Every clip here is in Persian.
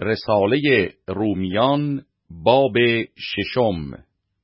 رساله رومیان باب 6.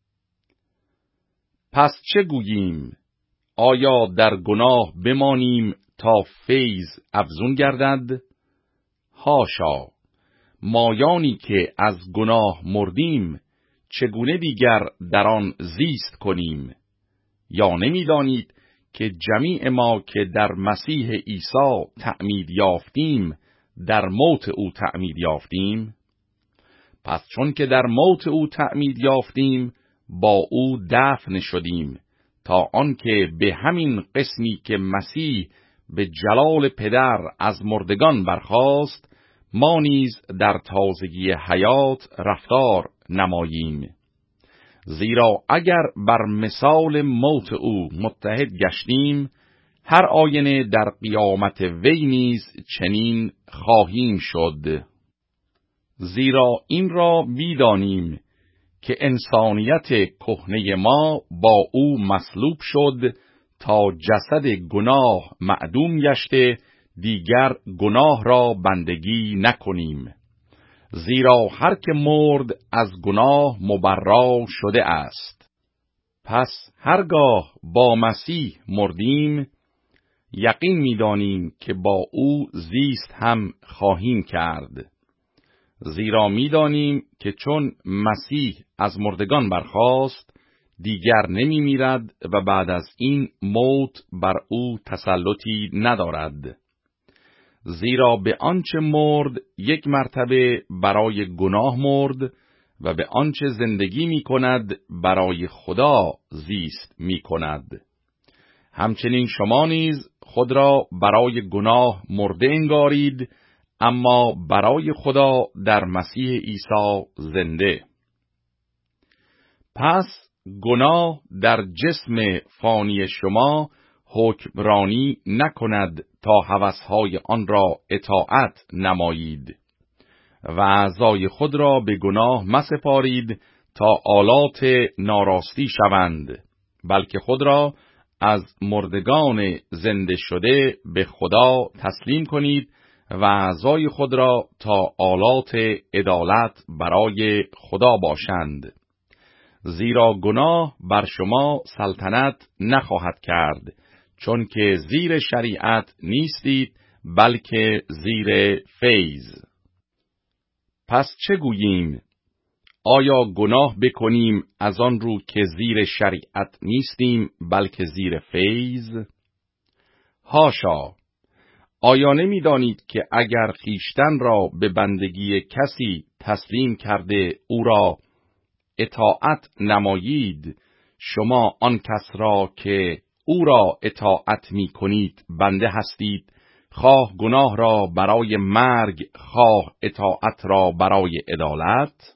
پس چه گوییم؟ آیا در گناه بمانیم تا فیض افزون گردد؟ حاشا! مایانی که از گناه مردیم چگونه دیگر در آن زیست کنیم؟ یا نمی‌دانید که جمیع ما که در مسیح عیسی تعمید یافتیم در موت او تعمید یافتیم؟ پس چون که در موت او تعمید یافتیم با او دفن شدیم، تا آنکه به همین قسمی که مسیح به جلال پدر از مردگان برخاست، ما نیز در تازگی حیات رفتار نماییم. زیرا اگر بر مثال موت او متحد گشتیم، هر آینه در قیامت وی نیز چنین خواهیم شد. زیرا این را می‌دانیم که انسانیت کهنه ما با او مصلوب شد تا جسد گناه معدوم گشته دیگر گناه را بندگی نکنیم. زیرا هر که مرد از گناه مبرا شده است. پس هرگاه با مسیح مردیم، یقین می‌دانیم که با او زیست هم خواهیم کرد. زیرا می‌دانیم که چون مسیح از مردگان برخاست، دیگر نمی‌میرد و بعد از این موت بر او تسلطی ندارد. زیرا به آنچه مرد یک مرتبه برای گناه مرد و به آنچه زندگی می‌کند برای خدا زیست می‌کند. همچنین شما نیز خود را برای گناه مرده انگارید، اما برای خدا در مسیح عیسی زنده. پس گناه در جسم فانی شما حکمرانی نکند تا هوسهای آن را اطاعت نمایید و اعضای خود را به گناه مسپارید تا آلات ناراستی شوند، بلکه خود را از مردگان زنده شده به خدا تسلیم کنید و اعضای خود را تا آلات عدالت برای خدا باشند. زیرا گناه بر شما سلطنت نخواهد کرد، چون که زیر شریعت نیستید بلکه زیر فیض. پس چه گوییم؟ آیا گناه بکنیم از آن رو که زیر شریعت نیستیم بلکه زیر فیض؟ حاشا! آیا نمی‌دانید که اگر خویشتن را به بندگی کسی تسلیم کرده او را اطاعت نمایید، شما آن کس را که او را اطاعت می‌کنید بنده هستید، خواه گناه را برای مرگ، خواه اطاعت را برای عدالت؟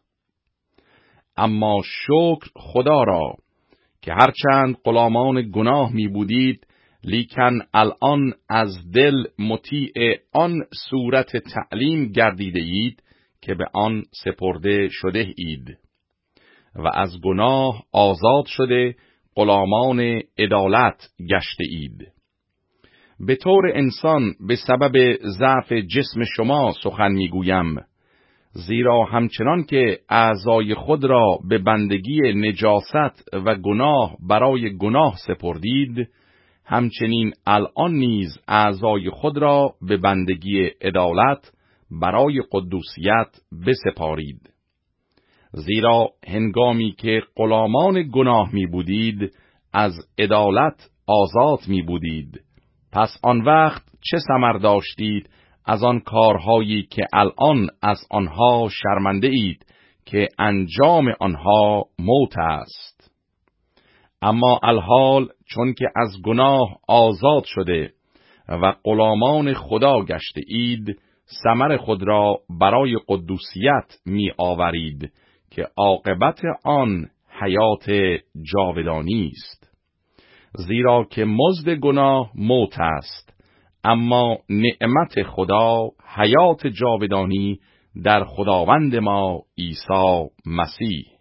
اما شکر خدا را که هرچند غلامان گناه می بودید، لیکن الان از دل مطیع آن صورت تعلیم گردیده اید که به آن سپرده شده اید و از گناه آزاد شده غلامان عدالت گشته اید. به طور انسان به سبب ضعف جسم شما سخن میگویم، زیرا همچنان که اعضای خود را به بندگی نجاست و گناه برای گناه سپردید، همچنین الان نیز اعضای خود را به بندگی عدالت برای قدوسیت بسپارید. زیرا هنگامی که غلامان گناه می بودید، از عدالت آزاد می بودید. پس آن وقت چه ثمر داشتید از آن کارهایی که الان از آنها شرمنده اید که انجام آنها موت است؟ اما الحال چون که از گناه آزاد شده و غلامان خدا گشته اید، ثمر خود را برای قدوسیت می آورید که عاقبت آن حیات جاودانی است. زیرا که مزد گناه موت است، اما نعمت خدا حیات جاودانی در خداوند ما عیسی مسیح.